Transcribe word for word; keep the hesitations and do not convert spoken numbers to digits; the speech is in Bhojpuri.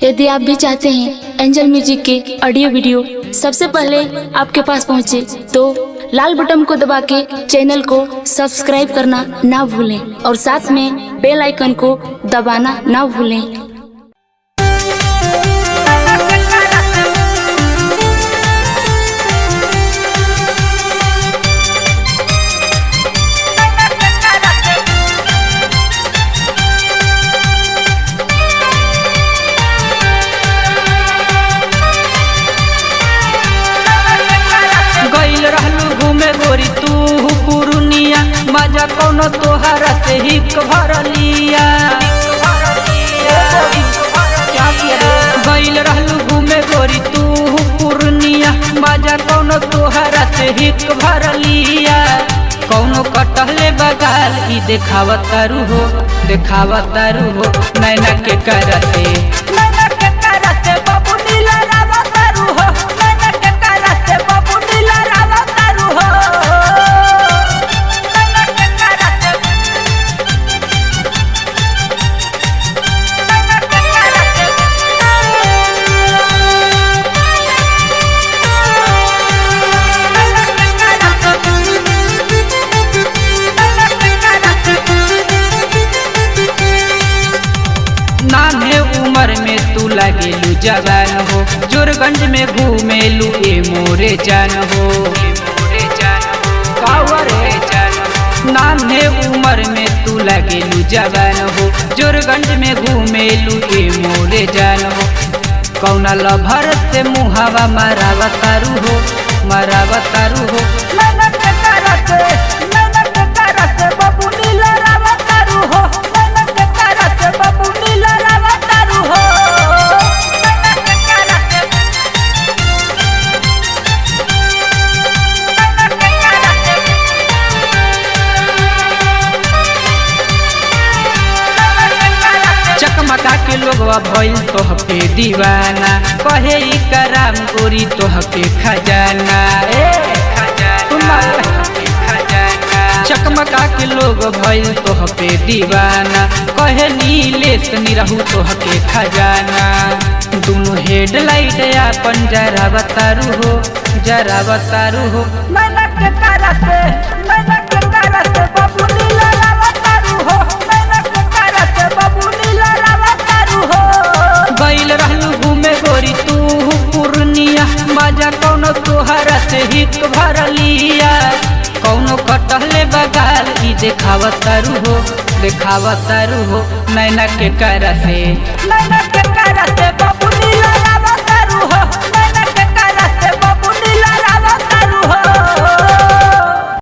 यदि आप भी चाहते हैं एंजल म्यूजिक के ऑडियो वीडियो सबसे पहले आपके पास पहुंचे, तो लाल बटन को दबा के चैनल को सब्सक्राइब करना ना भूलें और साथ में बेल आइकन को दबाना ना भूलें। गोरी तू पुरुनिया मजा कौनो तोहरा से ही भरलिया गईल रहलू घूमे गोरी तू पुरुनिया मजा कौनो तोहरा से ही भरलिया कौनो कटहले बगाल ई देखावतारू हो देखावतारू हो नैना के करते नैना के करते बाबू नीला रावतारू हो नैना के करते बाबू नीला रावतारू हो नान्हे उम्र में तू लगेलू जवान हो जोरगंज में घूमेलू ए मोरे जान हो कावरे जान नान्हे उम्र में तू लगेलू जवान हो जोरगंज में घूमेलू ए मोरे जान हो कौना लभर से मुहावा मरावतारू हो मरावतारू हो नैना के करते नैना के करते बाबू नीला रावतारू हो नैना के करते बाबू नीला रावतारू हो नैना के करते नैना के करते चकमका के लोगवा भइल तोहपे दीवाना कहे ई कराम गोरी तोहपे खजाना ए खजाना चकमका के लोग भइल तोहपे दीवाना कहे नीलेश निरहू तोहपे खजाना दोनों हेडलाइट अपन जरा बतारू हो जरा बतारू हो नैना के करते नैना के करते बाबू नीला रावतारू हो नैना के करते बाबू नीला रावतारू हो गईल रहलू घूमे गोरी तू पुरनिया मजा कौनो तोहरा से ही भरलिया कौनो कटहले बगाल ई देखावतारू हो देखावतारू हो नैना के करते नैना के